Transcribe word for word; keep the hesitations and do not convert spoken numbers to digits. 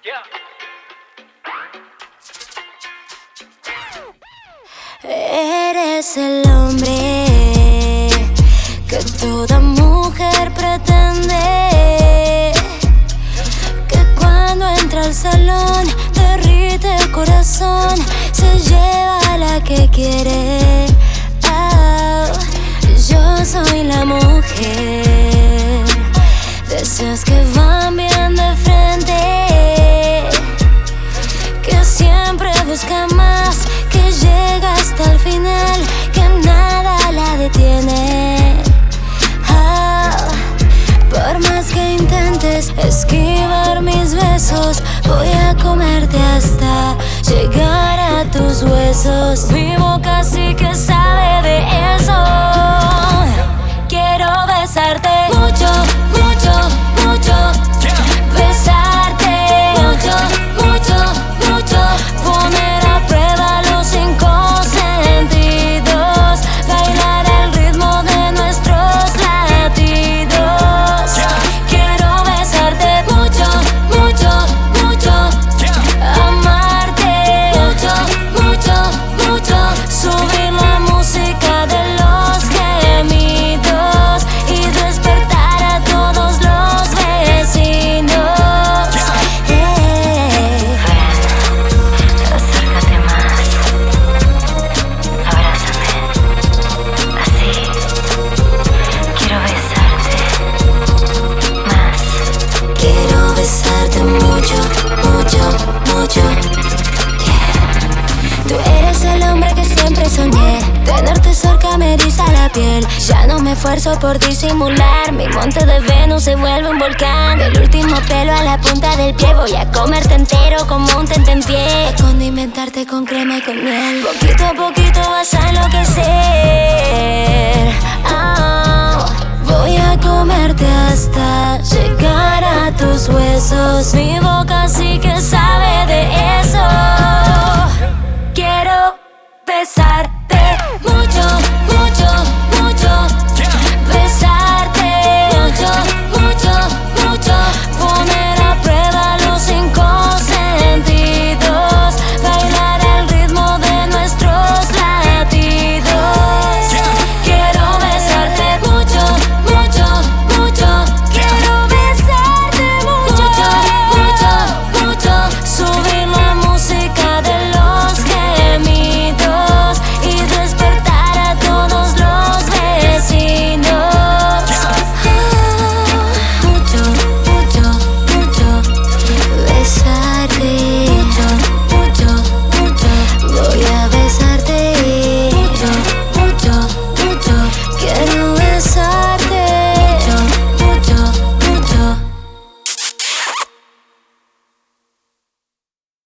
Eres el hombre que toda mujer pretende, que cuando entra al salón derrite el corazón, se lleva a la que quiere. Oh, yo soy la mujer de esas que van bien de frente, que siempre busca más, que llega hasta el final, que nada la detiene. Oh, por más que intentes esquivar mis besos, voy a comerte hasta llegar a tus huesos. Mi boca sí que sabe de eso. Quiero besarte mucho, mucho, mucho. Besarte mucho, mucho, mucho. Poner a prueba los cinco sentidos. Bailar al ritmo de nuestros latidos. Quiero besarte mucho, mucho, mucho. Amarte mucho, mucho, mucho. Subir la música de los gemidos y despertar a todos los vecinos. Hey. Acércate más, abrázame, así. Quiero besarte más. Quiero besarte mucho, mucho, mucho. Yeah. Tú eres el hombre que siempre soñé. Tenerte cerca me eriza la piel. Ya no me esfuerzo por disimular. Mi monte de Venus se vuelve un volcán. Del último pelo a la punta del pie, voy a comerte entero como un tentempié. A condimentarte con crema y con miel. Poquito a poquito vas a enloquecer. Oh, voy a comerte hasta llegar a tus huesos. Mi boca